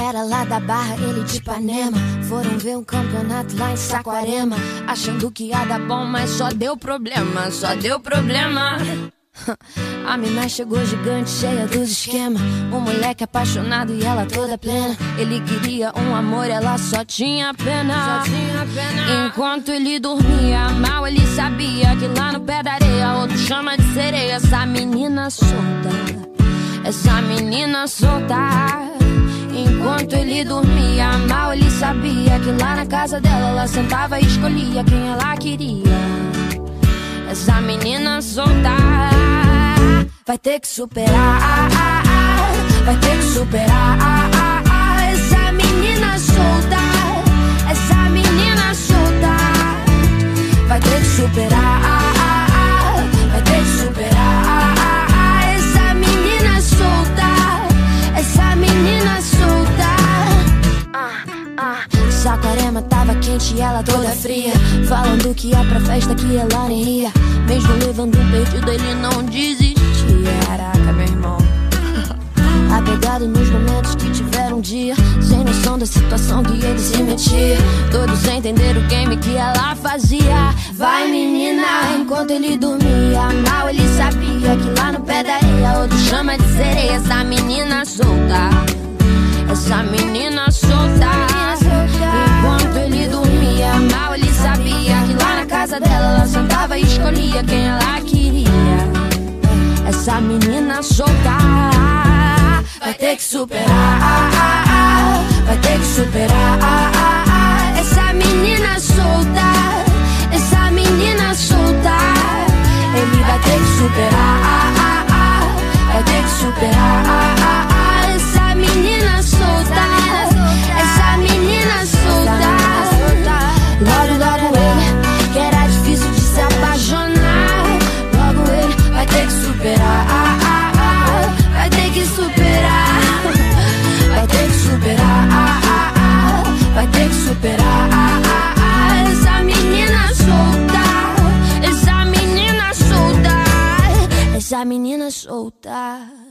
era lá da Barra, ele de Ipanema. Foram ver um campeonato lá em Saquarema, achando que ia dar bom, mas só deu problema, só deu problema. A mina chegou gigante, cheia dos esquemas. Um moleque apaixonado e ela toda plena. Ele queria um amor, ela só tinha pena. Enquanto ele dormia mal, ele sabia que lá no pé da areia outro chama de sereia. Essa menina solta, essa menina solta. Enquanto ele dormia mal, ele sabia que lá na casa dela ela sentava e escolhia quem ela queria. Essa menina solta vai ter que superar, vai ter que superar. Essa menina solta, essa menina solta vai ter que superar, vai ter que superar. Essa menina solta, essa menina solta. Saquarema tava quente e ela toda fria, falando que ia pra festa que ela nem ia. Mesmo levando um perdido ele não desistia. Caraca, meu irmão. Apegado nos momentos que tiveram um dia, sem noção da situação que ele se metia. Todos sem entender o game que ela fazia. Vai menina, enquanto ele dormia mal, ele sabia que lá no pé da areia outro chama de sereia. Essa menina solta, essa menina solta. Enquanto ele dormia mal, ele sabia que lá na casa dela ela sentava e escolhia quem ela queria. Essa menina solta vai ter que superar, vai ter que superar. Essa menina solta, essa menina solta. Ele vai ter que superar, vai ter que superar. Essa menina solta, essa menina solta. Logo ele, que era difícil de se apaixonar. Logo ele vai ter que superar, vai ter que superar. Vai ter que superar, vai ter que superar. Essa menina solta, essa menina solta, essa menina solta.